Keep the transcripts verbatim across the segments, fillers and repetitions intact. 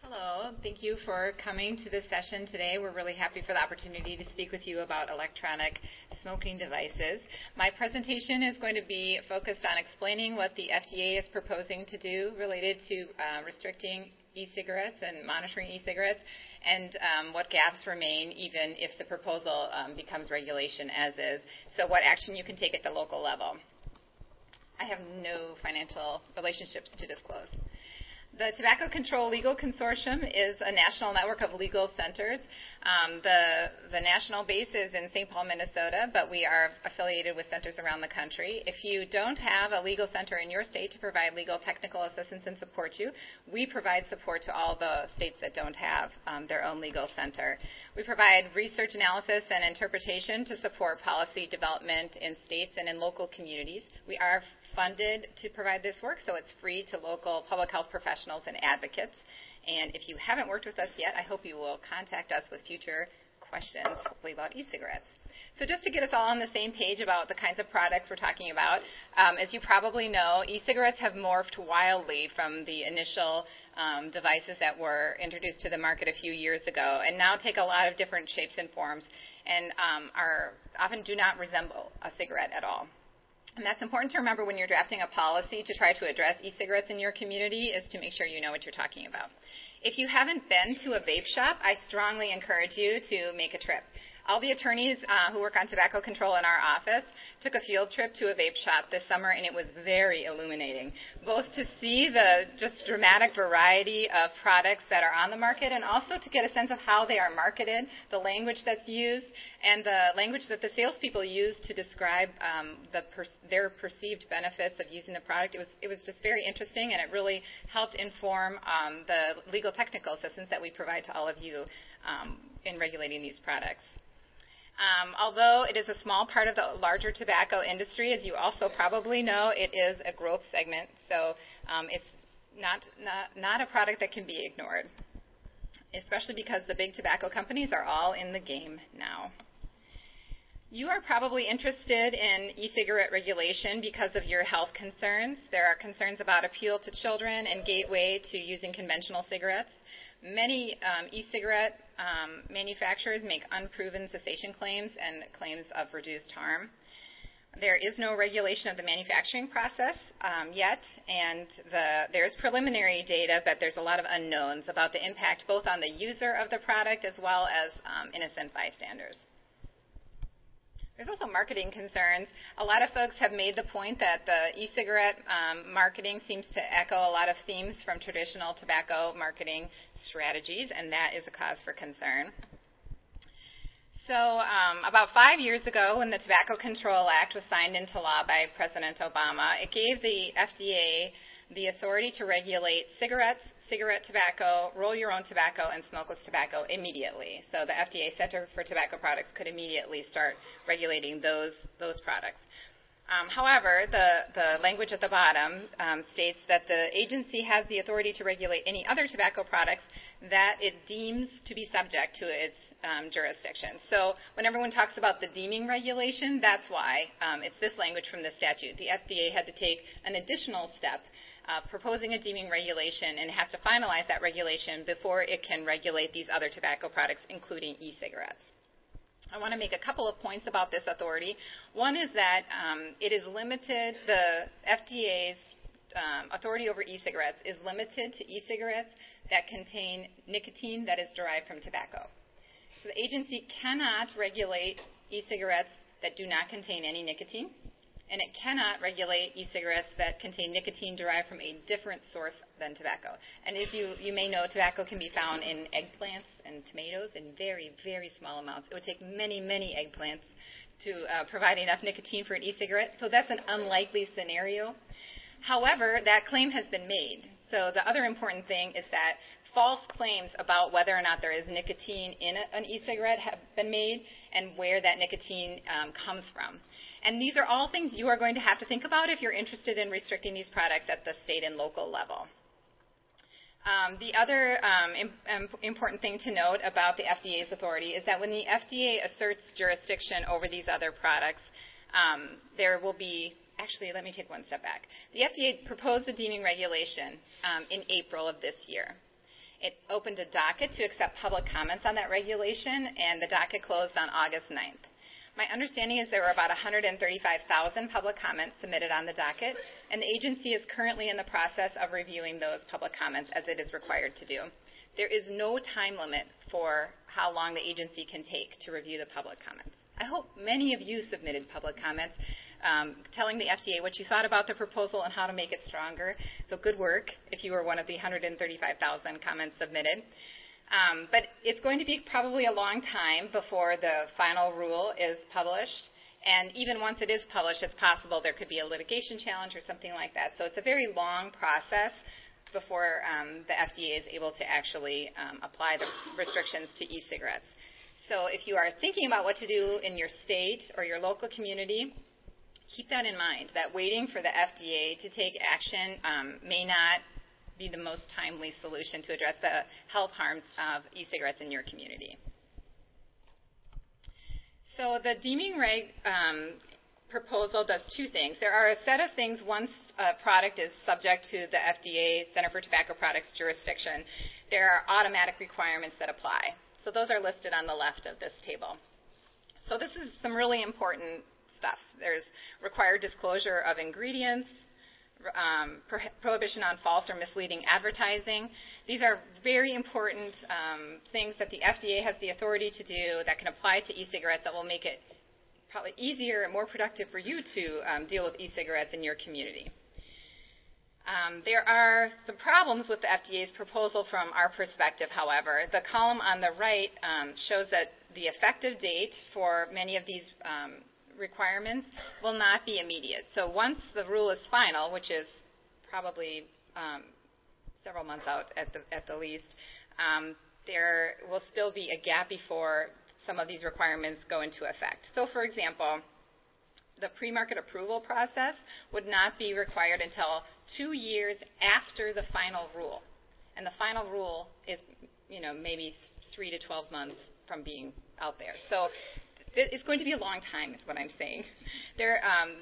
Hello, thank you for coming to this session today. We're really happy for the opportunity to speak with you about electronic smoking devices. My presentation is going to be focused on explaining what the F D A is proposing to do related to uh, restricting e-cigarettes and monitoring e-cigarettes, and um, what gaps remain even if the proposal um, becomes regulation as is. So what action you can take at the local level. I have no financial relationships to disclose. The Tobacco Control Legal Consortium is a national network of legal centers. Um, the, the national base is in Saint Paul, Minnesota, but we are affiliated with centers around the country. If you don't have a legal center in your state to provide legal technical assistance and support you, we provide support to all the states that don't have um, their own legal center. We provide research analysis and interpretation to support policy development in states and in local communities. We are funded to provide this work, so it's free to local public health professionals and advocates. And if you haven't worked with us yet, I hope you will contact us with future questions, hopefully about e-cigarettes. So just to get us all on the same page about the kinds of products we're talking about, um, as you probably know, e-cigarettes have morphed wildly from the initial um, devices that were introduced to the market a few years ago, and now take a lot of different shapes and forms, and um, are often do not resemble a cigarette at all. And that's important to remember when you're drafting a policy to try to address e-cigarettes in your community, is to make sure you know what you're talking about. If you haven't been to a vape shop, I strongly encourage you to make a trip. All the attorneys uh, who work on tobacco control in our office took a field trip to a vape shop this summer, and it was very illuminating, both to see the just dramatic variety of products that are on the market, and also to get a sense of how they are marketed, the language that's used, and the language that the salespeople use to describe um, the per their perceived benefits of using the product. It was, it was just very interesting, and it really helped inform um, the legal technical assistance that we provide to all of you um, in regulating these products. Um, although it is a small part of the larger tobacco industry, as you also probably know, it is a growth segment, so um, it's not, not, not a product that can be ignored, especially because the big tobacco companies are all in the game now. You are probably interested in e-cigarette regulation because of your health concerns. There are concerns about appeal to children and gateway to using conventional cigarettes. Many um, e-cigarette um, manufacturers make unproven cessation claims and claims of reduced harm. There is no regulation of the manufacturing process um, yet, and the, there's preliminary data, but there's a lot of unknowns about the impact both on the user of the product as well as um, innocent bystanders. There's also marketing concerns. A lot of folks have made the point that the e-cigarette um, marketing seems to echo a lot of themes from traditional tobacco marketing strategies, and that is a cause for concern. So um, about five years ago, when the Tobacco Control Act was signed into law by President Obama, it gave the F D A the authority to regulate cigarettes, cigarette tobacco, roll-your-own tobacco, and smokeless tobacco immediately. So the F D A Center for Tobacco Products could immediately start regulating those, those products. Um, however, the, the language at the bottom um, states that the agency has the authority to regulate any other tobacco products that it deems to be subject to its um, jurisdiction. So when everyone talks about the deeming regulation, that's why um, it's this language from the statute. The F D A had to take an additional step, Uh, proposing a deeming regulation, and has to finalize that regulation before it can regulate these other tobacco products, including e-cigarettes. I want to make a couple of points about this authority. One is that um, it is limited, the F D A's um, authority over e-cigarettes is limited to e-cigarettes that contain nicotine that is derived from tobacco. So the agency cannot regulate e-cigarettes that do not contain any nicotine, and it cannot regulate e-cigarettes that contain nicotine derived from a different source than tobacco. And as you, you may know, tobacco can be found in eggplants and tomatoes in very, very small amounts. It would take many, many eggplants to uh, provide enough nicotine for an e-cigarette, so that's an unlikely scenario. However, that claim has been made. So the other important thing is that false claims about whether or not there is nicotine in a, an e-cigarette have been made, and where that nicotine um, comes from. And these are all things you are going to have to think about if you're interested in restricting these products at the state and local level. Um, the other um, im important thing to note about the F D A's authority is that when the F D A asserts jurisdiction over these other products, um, there will be, actually, let me take one step back. The F D A proposed the deeming regulation um, in April of this year. It opened a docket to accept public comments on that regulation, and the docket closed on August ninth. My understanding is there were about one hundred thirty-five thousand public comments submitted on the docket, and the agency is currently in the process of reviewing those public comments as it is required to do. There is no time limit for how long the agency can take to review the public comments. I hope many of you submitted public comments um, telling the F D A what you thought about the proposal and how to make it stronger. So good work if you were one of the one hundred thirty-five thousand comments submitted. Um, but it's going to be probably a long time before the final rule is published. And even once it is published, it's possible there could be a litigation challenge or something like that. So it's a very long process before um, the F D A is able to actually um, apply the restrictions to e-cigarettes. So if you are thinking about what to do in your state or your local community, keep that in mind, that waiting for the F D A to take action um, may not be the most timely solution to address the health harms of e-cigarettes in your community. So the deeming reg um, proposal does two things. There are a set of things once a product is subject to the F D A, Center for Tobacco Products jurisdiction. There are automatic requirements that apply. So those are listed on the left of this table. So this is some really important stuff. There's required disclosure of ingredients, um, pro prohibition on false or misleading advertising. These are very important um, things that the F D A has the authority to do that can apply to e-cigarettes that will make it probably easier and more productive for you to um, deal with e-cigarettes in your community. Um, there are some problems with the F D A's proposal from our perspective, however. The column on the right um, shows that the effective date for many of these um, requirements will not be immediate. So once the rule is final, which is probably um, several months out at the, at the least, um, there will still be a gap before some of these requirements go into effect. So for example, the pre-market approval process would not be required until two years after the final rule. And the final rule is, you know, maybe three to twelve months from being out there. So it's going to be a long time is what I'm saying. There, um,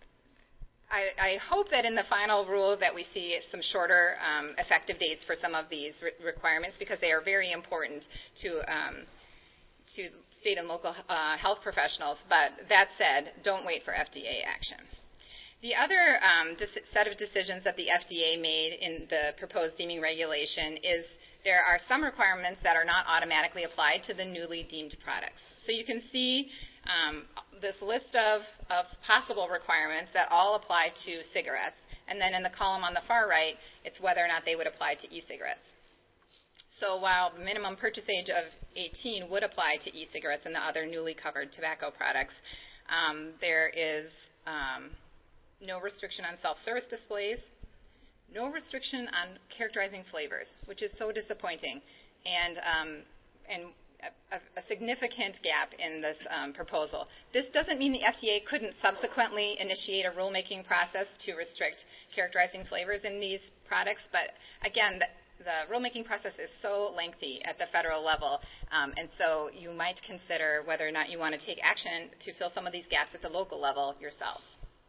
I, I hope that in the final rule that we see some shorter um, effective dates for some of these re requirements because they are very important to um, to state and local uh, health professionals. But that said, don't wait for F D A action. The other um, set of decisions that the F D A made in the proposed deeming regulation is there are some requirements that are not automatically applied to the newly deemed products. So you can see um, this list of, of possible requirements that all apply to cigarettes. And then in the column on the far right, it's whether or not they would apply to e-cigarettes. So while the minimum purchase age of eighteen would apply to e-cigarettes and the other newly covered tobacco products, um, there is um, no restriction on self-service displays, no restriction on characterizing flavors, which is so disappointing, and, um, and a, a significant gap in this um, proposal. This doesn't mean the F D A couldn't subsequently initiate a rulemaking process to restrict characterizing flavors in these products, but again, the, the rulemaking process is so lengthy at the federal level, um, and so you might consider whether or not you want to take action to fill some of these gaps at the local level yourself.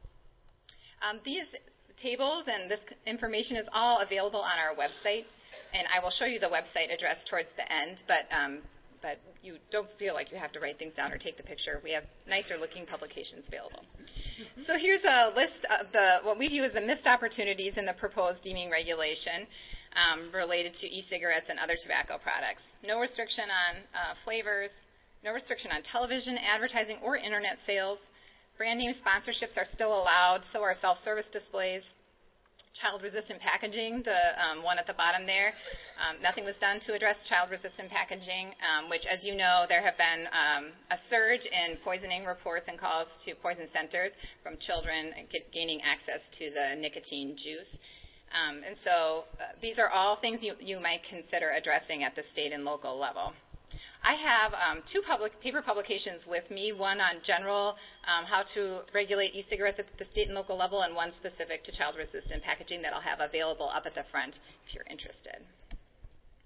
Um, these tables and this information is all available on our website, and I will show you the website address towards the end, but, um, but you don't feel like you have to write things down or take the picture. We have nicer looking publications available. Mm-hmm. So here's a list of the, what we view as the missed opportunities in the proposed deeming regulation um, related to e-cigarettes and other tobacco products. No restriction on uh, flavors, no restriction on television, advertising, or internet sales. Brand name sponsorships are still allowed, so are self-service displays. Child-resistant packaging, the um, one at the bottom there, um, nothing was done to address child-resistant packaging, um, which, as you know, there have been um, a surge in poisoning reports and calls to poison centers from children get, gaining access to the nicotine juice. Um, and so uh, these are all things you, you might consider addressing at the state and local level. I have um, two public paper publications with me, one on general um, how to regulate e-cigarettes at the state and local level, and one specific to child-resistant packaging that I'll have available up at the front if you're interested.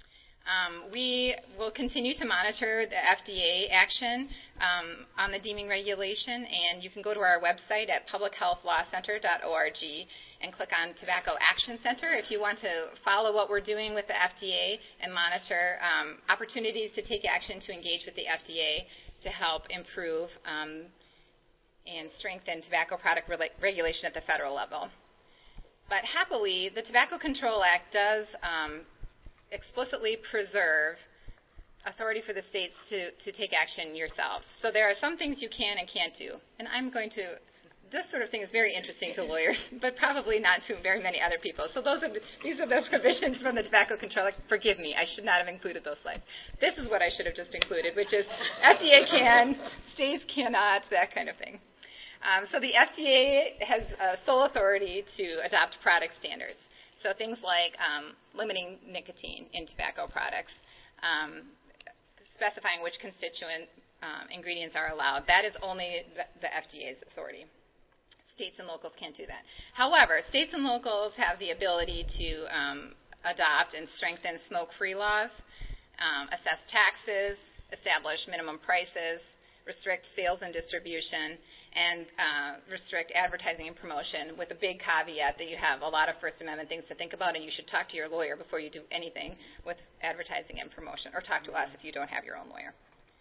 Um, we will continue to monitor the F D A action um, on the deeming regulation, and you can go to our website at public health law center dot org and click on Tobacco Action Center if you want to follow what we're doing with the F D A and monitor um, opportunities to take action to engage with the F D A to help improve um, and strengthen tobacco product re- regulation at the federal level. But happily, the Tobacco Control Act does um, explicitly preserve authority for the states to, to take action yourselves. So there are some things you can and can't do. And I'm going to, this sort of thing is very interesting to lawyers, but probably not to very many other people. So those are the, these are the provisions from the Tobacco Control Act. Forgive me, I should not have included those slides. This is what I should have just included, which is F D A can, states cannot, that kind of thing. Um, so the F D A has uh, sole authority to adopt product standards. So things like um, limiting nicotine in tobacco products, um, specifying which constituent um, ingredients are allowed. That is only the, the F D A's authority. States and locals can't do that. However, states and locals have the ability to um, adopt and strengthen smoke-free laws, um, assess taxes, establish minimum prices, restrict sales and distribution, and uh, restrict advertising and promotion, with a big caveat that you have a lot of First Amendment things to think about, and you should talk to your lawyer before you do anything with advertising and promotion, or talk to us if you don't have your own lawyer.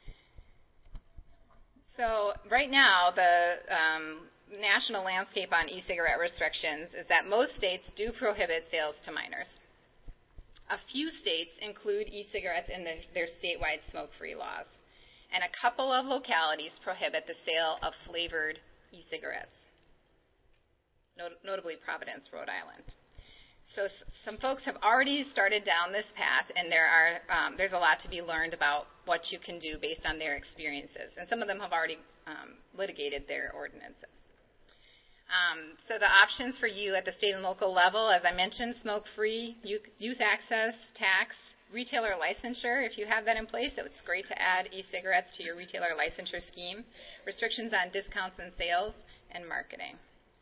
So right now, the um, national landscape on e-cigarette restrictions is that most states do prohibit sales to minors. A few states include e-cigarettes in the, their statewide smoke-free laws, and a couple of localities prohibit the sale of flavored e-cigarettes, Not- notably Providence, Rhode Island. So s- some folks have already started down this path, and there are um, there's a lot to be learned about what you can do based on their experiences, and some of them have already um, litigated their ordinances. Um, so the options for you at the state and local level, as I mentioned, smoke-free, youth, youth access, tax, retailer licensure. If you have that in place, it's great to add e-cigarettes to your retailer licensure scheme. Restrictions on discounts and sales, and marketing.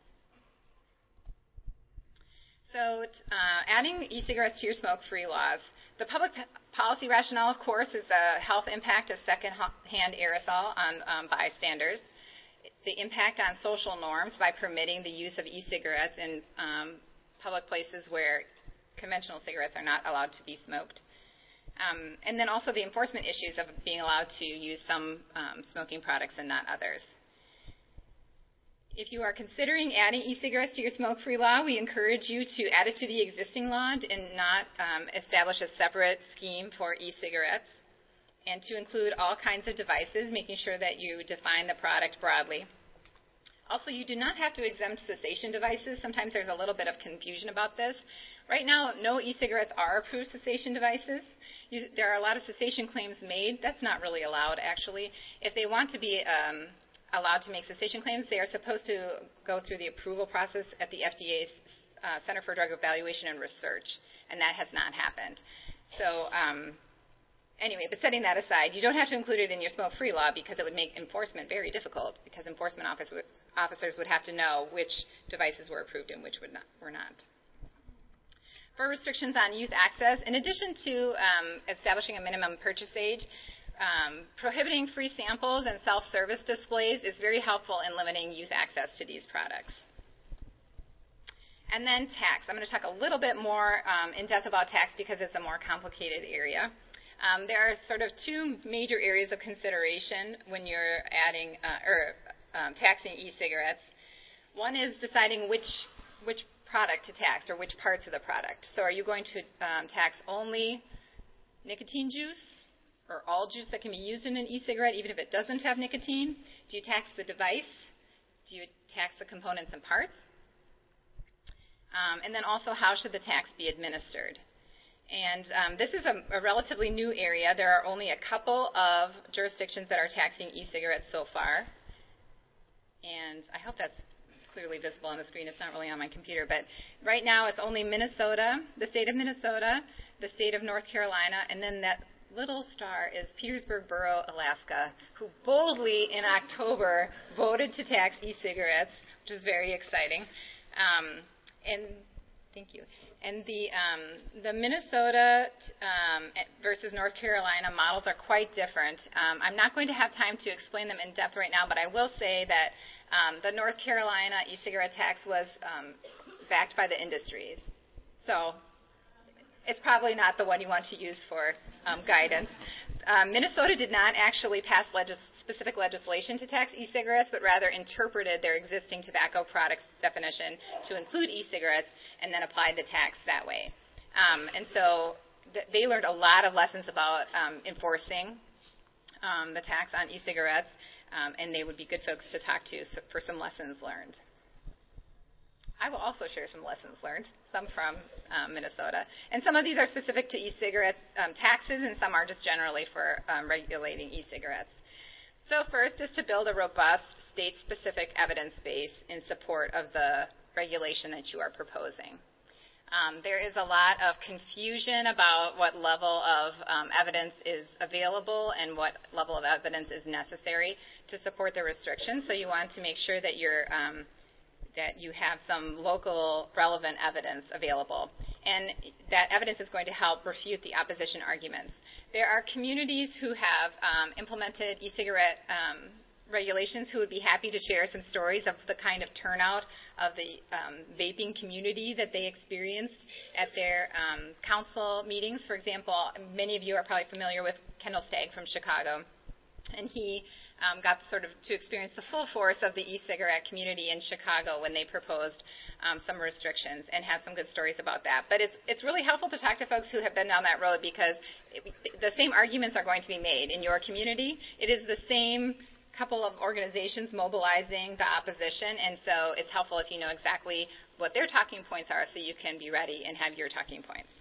So uh, adding e-cigarettes to your smoke-free laws. The public p- policy rationale, of course, is the health impact of second-hand aerosol on um, bystanders, the impact on social norms by permitting the use of e-cigarettes in um, public places where conventional cigarettes are not allowed to be smoked. Um, and then also the enforcement issues of being allowed to use some um, smoking products and not others. If you are considering adding e-cigarettes to your smoke-free law, we encourage you to add it to the existing law and not um, establish a separate scheme for e-cigarettes, and to include all kinds of devices, making sure that you define the product broadly. Also, you do not have to exempt cessation devices. Sometimes there's a little bit of confusion about this. Right now, no e-cigarettes are approved cessation devices. You, there are a lot of cessation claims made. That's not really allowed, actually. If they want to be um, allowed to make cessation claims, they are supposed to go through the approval process at the F D A's uh, Center for Drug Evaluation and Research, and that has not happened. So um, anyway, but setting that aside, you don't have to include it in your smoke-free law because it would make enforcement very difficult, because enforcement office would, officers would have to know which devices were approved and which would not, were not. For restrictions on youth access, in addition to um, establishing a minimum purchase age, um, prohibiting free samples and self-service displays is very helpful in limiting youth access to these products. And then tax. I'm going to talk a little bit more um, in depth about tax because it's a more complicated area. Um, there are sort of two major areas of consideration when you're adding uh, or um, taxing e-cigarettes. One is deciding which which product to tax, or which parts of the product. So are you going to um, tax only nicotine juice, or all juice that can be used in an e-cigarette even if it doesn't have nicotine? Do you tax the device? Do you tax the components and parts? Um, and then also, how should the tax be administered? And um, this is a, a relatively new area. There are only a couple of jurisdictions that are taxing e-cigarettes so far. And I hope that's clearly visible on the screen. It's not really on my computer. But right now it's only Minnesota, the state of Minnesota, the state of North Carolina, and then that little star is Petersburg Borough, Alaska, who boldly in October voted to tax e-cigarettes, which is very exciting. Um, and thank you. And the, um, the Minnesota um, versus North Carolina models are quite different. Um, I'm not going to have time to explain them in depth right now, but I will say that um, the North Carolina e-cigarette tax was um, backed by the industries. So it's probably not the one you want to use for um, guidance. Um, Minnesota did not actually pass legis- specific legislation to tax e-cigarettes, but rather interpreted their existing tobacco products definition to include e-cigarettes and then applied the tax that way. Um, and so th- they learned a lot of lessons about um, enforcing um, the tax on e-cigarettes, um, and they would be good folks to talk to for some lessons learned. I will also share some lessons learned, some from um, Minnesota. And some of these are specific to e-cigarette um, taxes, and some are just generally for um, regulating e-cigarettes. So first is to build a robust state-specific evidence base in support of the regulation that you are proposing. Um, there is a lot of confusion about what level of um, evidence is available and what level of evidence is necessary to support the restriction. So you want to make sure that you're um, that you have some local relevant evidence available. And that evidence is going to help refute the opposition arguments. There are communities who have um, implemented e-cigarette um, regulations who would be happy to share some stories of the kind of turnout of the um, vaping community that they experienced at their um, council meetings. For example, many of you are probably familiar with Kendall Stagg from Chicago. And he um, got sort of to experience the full force of the e-cigarette community in Chicago when they proposed um, some restrictions, and had some good stories about that. But it's it's really helpful to talk to folks who have been down that road, because it, the same arguments are going to be made in your community. It is the same couple of organizations mobilizing the opposition, and so it's helpful if you know exactly what their talking points are, so you can be ready and have your talking points.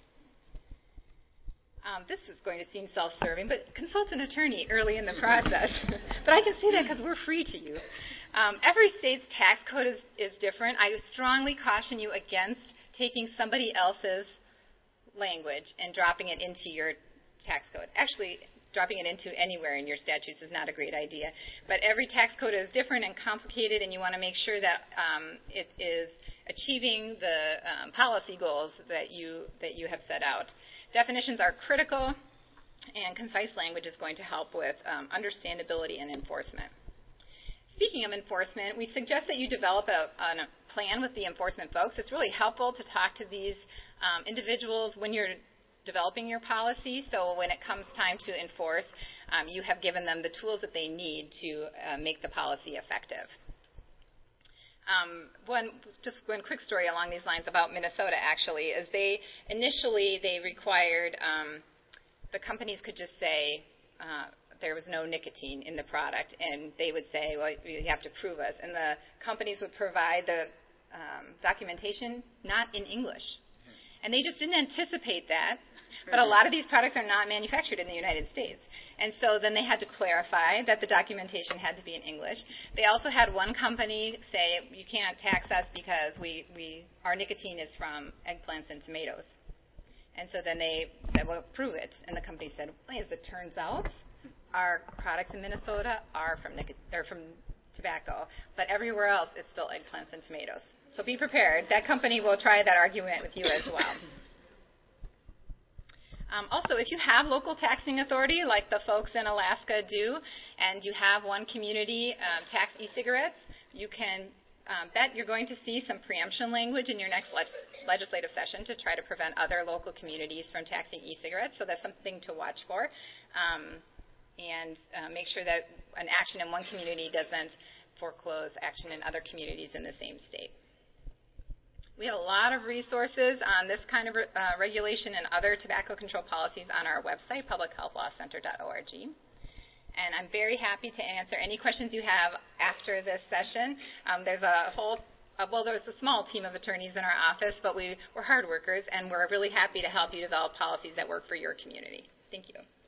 Um, this is going to seem self-serving, but consult an attorney early in the process. But I can say that because we're free to you. Um, every state's tax code is, is different. I strongly caution you against taking somebody else's language and dropping it into your tax code. Actually, dropping it into anywhere in your statutes is not a great idea. But every tax code is different and complicated, and you want to make sure that um, it is achieving the um, policy goals that you that you have set out. Definitions are critical, and concise language is going to help with um, understandability and enforcement. Speaking of enforcement, we suggest that you develop a, a plan with the enforcement folks. It's really helpful to talk to these um, individuals when you're developing your policy, so when it comes time to enforce, um, you have given them the tools that they need to uh, make the policy effective. Um, one, just one quick story along these lines about Minnesota, actually, is they initially they required um, the companies could just say uh, there was no nicotine in the product, and they would say, well, you have to prove us. And the companies would provide the um, documentation not in English. And they just didn't anticipate that. But a lot of these products are not manufactured in the United States. And so then they had to clarify that the documentation had to be in English. They also had one company say, you can't tax us because we, we our nicotine is from eggplants and tomatoes. And so then they said, well, prove it. And the company said, well, as it turns out, our products in Minnesota are from, nic- or from tobacco. But everywhere else, it's still eggplants and tomatoes. So be prepared. That company will try that argument with you as well. Um, also, if you have local taxing authority, like the folks in Alaska do, and you have one community um, tax e-cigarettes, you can um, bet you're going to see some preemption language in your next leg- legislative session to try to prevent other local communities from taxing e-cigarettes. So that's something to watch for. Um, and uh, make sure that an action in one community doesn't foreclose action in other communities in the same state. We have a lot of resources on this kind of uh, regulation and other tobacco control policies on our website, public health law center dot org. And I'm very happy to answer any questions you have after this session. Um, there's a whole, uh, well, there's a small team of attorneys in our office, but we, we're hard workers, and we're really happy to help you develop policies that work for your community. Thank you.